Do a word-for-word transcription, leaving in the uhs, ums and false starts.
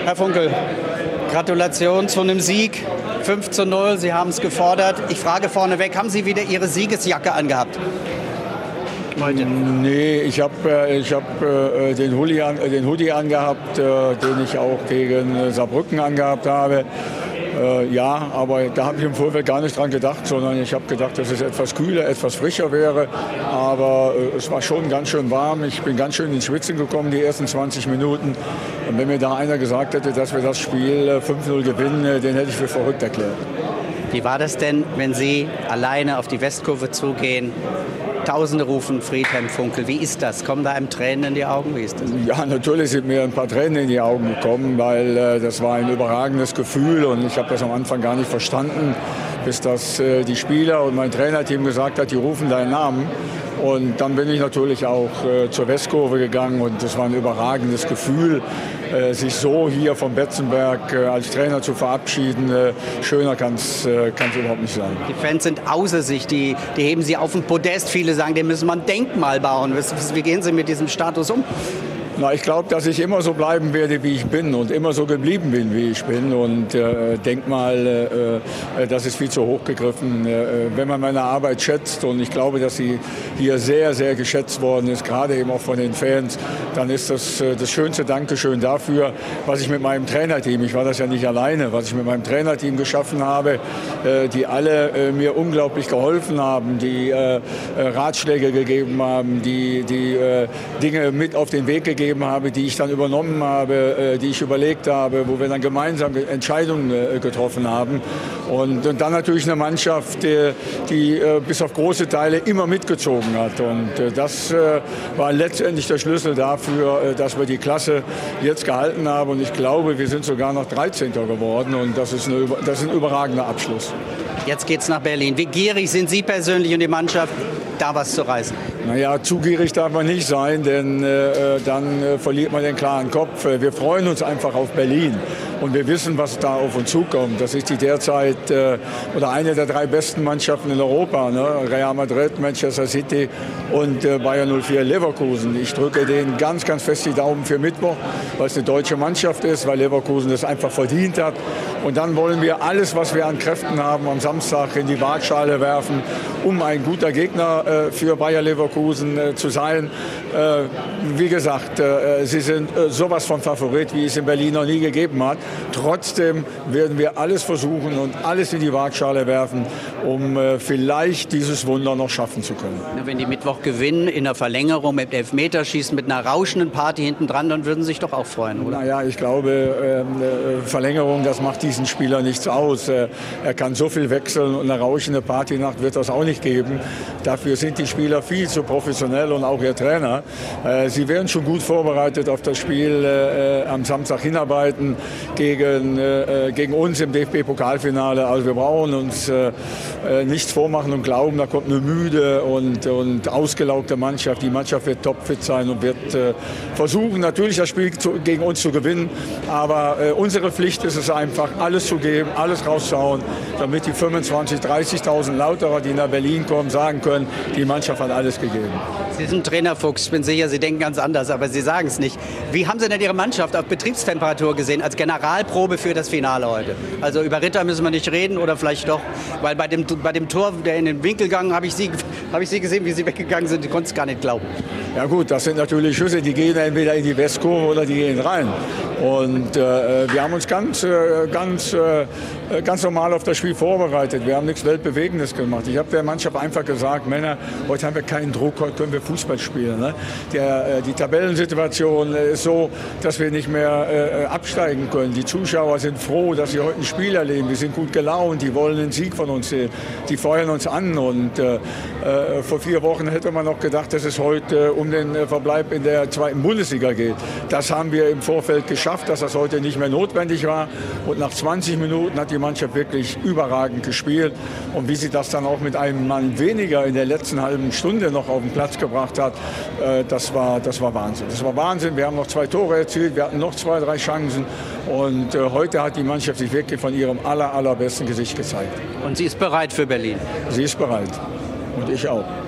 Herr Funkel, Gratulation zu einem Sieg, fünf zu null, Sie haben es gefordert. Ich frage vorneweg, haben Sie wieder Ihre Siegesjacke angehabt? Heute. Nee, ich habe äh, ich hab, äh, den, Hoodie an, äh, den Hoodie angehabt, äh, den ich auch gegen äh, Saarbrücken angehabt habe. Äh, ja, aber da habe ich im Vorfeld gar nicht dran gedacht, sondern ich habe gedacht, dass es etwas kühler, etwas frischer wäre. Aber äh, es war schon ganz schön warm. Ich bin ganz schön ins Schwitzen gekommen, die ersten zwanzig Minuten. Und wenn mir da einer gesagt hätte, dass wir das Spiel äh, fünf null gewinnen, äh, den hätte ich für verrückt erklärt. Wie war das denn, wenn Sie alleine auf die Westkurve zugehen? Tausende rufen Friedhelm Funkel. Wie ist das? Kommen da einem Tränen in die Augen? Wie ist das? Ja, natürlich sind mir ein paar Tränen in die Augen gekommen, weil äh, das war ein überragendes Gefühl und ich habe das am Anfang gar nicht verstanden, bis das äh, die Spieler und mein Trainerteam gesagt hat, die rufen deinen Namen. Und dann bin ich natürlich auch äh, zur Westkurve gegangen und das war ein überragendes Gefühl, äh, sich so hier vom Betzenberg äh, als Trainer zu verabschieden. Äh, schöner kann es äh, überhaupt nicht sein. Die Fans sind außer sich, die, die heben sie auf den Podest. Viele sagen, dem müssen wir ein Denkmal bauen. Wie gehen Sie mit diesem Status um? Na, ich glaube, dass ich immer so bleiben werde, wie ich bin und immer so geblieben bin, wie ich bin. Und äh, denk mal, äh, das ist viel zu hoch gegriffen. Äh, wenn man meine Arbeit schätzt und ich glaube, dass sie hier sehr, sehr geschätzt worden ist, gerade eben auch von den Fans, dann ist das äh, das schönste Dankeschön dafür, was ich mit meinem Trainerteam, ich war das ja nicht alleine, was ich mit meinem Trainerteam geschaffen habe, äh, die alle äh, mir unglaublich geholfen haben, die äh, Ratschläge gegeben haben, die, die äh, Dinge mit auf den Weg gegeben habe, die ich dann übernommen habe, die ich überlegt habe, wo wir dann gemeinsam Entscheidungen getroffen haben. Und, und dann natürlich eine Mannschaft, die, die bis auf große Teile immer mitgezogen hat. Und das war letztendlich der Schlüssel dafür, dass wir die Klasse jetzt gehalten haben. Und ich glaube, wir sind sogar noch dreizehnter geworden. Und das ist, eine, das ist ein überragender Abschluss. Jetzt geht's nach Berlin. Wie gierig sind Sie persönlich und die Mannschaft, da was zu reißen? Naja, zu gierig darf man nicht sein, denn äh, dann äh, verliert man den klaren Kopf. Wir freuen uns einfach auf Berlin und wir wissen, was da auf uns zukommt. Das ist die derzeit äh, oder eine der drei besten Mannschaften in Europa, ne? Real Madrid, Manchester City und äh, Bayer null vier Leverkusen. Ich drücke denen ganz, ganz fest die Daumen für Mittwoch, weil es eine deutsche Mannschaft ist, weil Leverkusen das einfach verdient hat. Und dann wollen wir alles, was wir an Kräften haben, am Samstag in die Waagschale werfen, um ein guter Gegner äh, für Bayer Leverkusen äh, zu sein. Äh, wie gesagt, äh, sie sind äh, sowas von Favorit, wie es in Berlin noch nie gegeben hat. Trotzdem werden wir alles versuchen und alles in die Waagschale werfen, um äh, vielleicht dieses Wunder noch schaffen zu können. Wenn die Mittwoch gewinnen, in der Verlängerung mit Elfmeterschießen, mit einer rauschenden Party hinten dran, dann würden Sie sich doch auch freuen, oder? Naja, ich glaube, äh, Verlängerung, das macht diesen Spieler nichts aus. Äh, er kann so viel wechseln und eine rauschende Partynacht wird das auch nicht geben. Dafür sind die Spieler viel zu professionell und auch ihr Trainer. Äh, sie werden schon gut vorbereitet auf das Spiel äh, am Samstag hinarbeiten gegen, äh, gegen uns im D F B-Pokalfinale. Also wir brauchen uns äh, nichts vormachen und glauben, da kommt eine müde und, und ausgelaugte Mannschaft. Die Mannschaft wird topfit sein und wird äh, versuchen, natürlich das Spiel zu, gegen uns zu gewinnen. Aber äh, unsere Pflicht ist es einfach, alles zu geben, alles rauszuhauen, damit die fünfundzwanzigtausend, dreißigtausend Lauterer, die nach Berlin kommen, sagen können, die Mannschaft hat alles gegeben. Sie sind Trainerfuchs, ich bin sicher, Sie denken ganz anders, aber Sie sagen es nicht. Wie haben Sie denn Ihre Mannschaft auf Betriebstemperatur gesehen, als Generalprobe für das Finale heute? Also über Ritter müssen wir nicht reden oder vielleicht doch, weil bei dem, bei dem Tor, der in den Winkel ging, habe ich, Sie, hab ich Sie gesehen, wie Sie weggegangen sind, ich konnte es gar nicht glauben. Ja gut, das sind natürlich Schüsse, die gehen entweder in die Westkurve oder die gehen rein. Und äh, wir haben uns ganz, äh, ganz, äh, ganz normal auf das Spiel vorbereitet. Wir haben nichts Weltbewegendes gemacht. Ich habe der Mannschaft einfach gesagt, Männer, heute haben wir keinen Druck, heute können wir Fußball spielen. Ne? Der, äh, die Tabellensituation ist so, dass wir nicht mehr äh, absteigen können. Die Zuschauer sind froh, dass sie heute ein Spiel erleben. Die sind gut gelaunt, die wollen einen Sieg von uns sehen. Die feuern uns an. Und äh, äh, vor vier Wochen hätte man noch gedacht, dass es heute äh, um den äh, Verbleib in der zweiten Bundesliga geht. Das haben wir im Vorfeld geschafft, dass das heute nicht mehr notwendig war. Und nach zwanzig Minuten hat die Mannschaft wirklich überragend gespielt. Und wie sie das dann auch mit einem Mann weniger in der letzten halben Stunde noch auf den Platz gebracht hat, äh, das war, das war Wahnsinn. Das war Wahnsinn. Wir haben noch zwei Tore erzielt, wir hatten noch zwei, drei Chancen. Und äh, heute hat die Mannschaft sich wirklich von ihrem aller, allerbesten Gesicht gezeigt. Und sie ist bereit für Berlin? Sie ist bereit. Und ich auch.